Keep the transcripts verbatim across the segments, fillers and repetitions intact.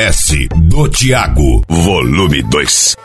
S do Thiago, volume dois.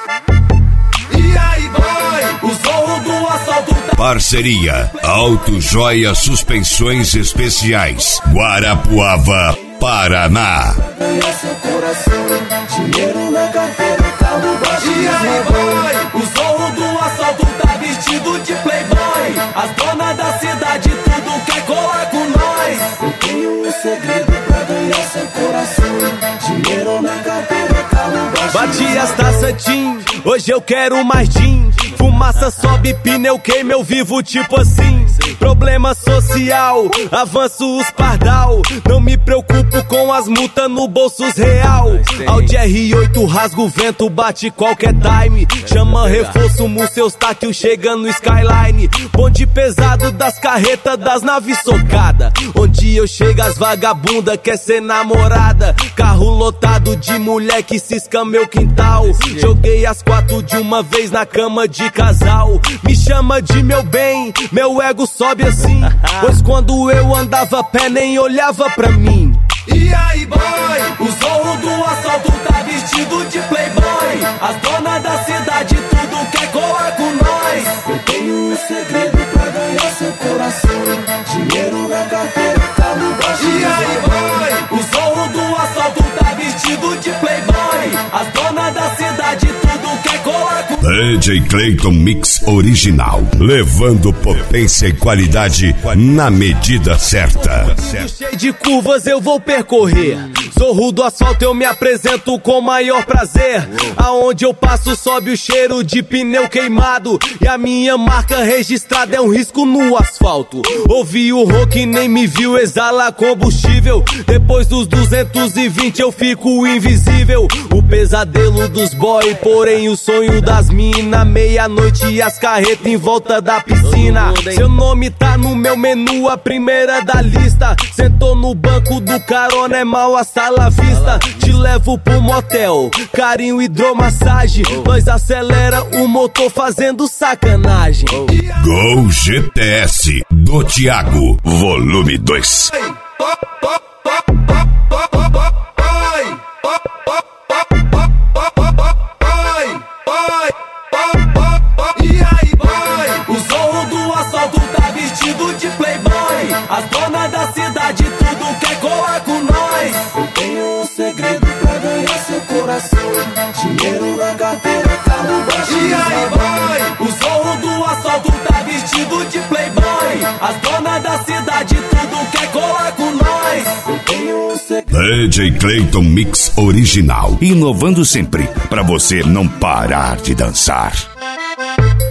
E aí, boy, o zorro do assalto tá... Parceria Auto Joia Suspensões Especiais, Guarapuava, Paraná. Ganhar seu coração, dinheiro na carteira, carro baixo. E aí, boy, o zorro do assalto tá vestido de playboy. As donas da cidade tudo quer colar com nós. Eu tenho um segredo pra ganhar seu coração, dinheiro na carteira, carro baixo. Bati as taças Tim, hoje eu quero mais gin. Fumaça sobe, pneu queima, eu vivo tipo assim. Problema social, avanço os pardal. Não me preocupo com as multas no bolsos real. Audi R oito rasga o vento, bate qualquer time. Chama reforço, seus táquil chega no Skyline. Bonde pesado das carretas, das naves socada. Onde eu chego as vagabunda quer ser namorada. Carro lotado de mulher que cisca meu quintal. Joguei as quatro de uma vez na cama de casal. Me chama de meu bem, meu ego sobe assim. Pois quando eu andava a pé nem olhava pra mim. E aí, boy, o zorro do assalto tá vestido de playboy. As donas da cidade tudo quer colar com nós. Eu tenho um segredo pra ganhar seu coração, dinheiro na carteira, carro baixo. E aí, boy, o zorro do assalto tá vestido de playboy. As donas da cidade tudo quer colar com nós. D J Clayton Mix Original, levando potência e qualidade na medida certa. Cheio de curvas eu vou percorrer. Zorro do asfalto eu me apresento com maior prazer. Aonde eu passo sobe o cheiro de pneu queimado. E a minha marca registrada é um risco no asfalto. Ouvi o rock nem me viu, exala combustível. Depois dos duzentos e vinte eu fico invisível. O pesadelo dos boy, porém o sonho das mina. Meia-noite e as carretas em volta da piscina. Seu nome tá no meu menu, a primeira da lista. Sentou no banco do carona, é mal a sala vista. Te levo pro motel, carinho, hidromassagem. Nós acelera o motor fazendo sacanagem. Gol G T S do Thiago, volume dois. E aí, boy, o zorro do assalto tá vestido de playboy. As donas da cidade tudo quer colar com nós. Eu tenho um segredo pra ganhar seu coração, dinheiro na carteira, carro baixo. E aí, boy, o zorro do assalto tá vestido de playboy. As donas da cidade tudo quer colar com nós. Eu tenho um segredo. D J Clayton Mix Original, inovando sempre pra você não parar de dançar.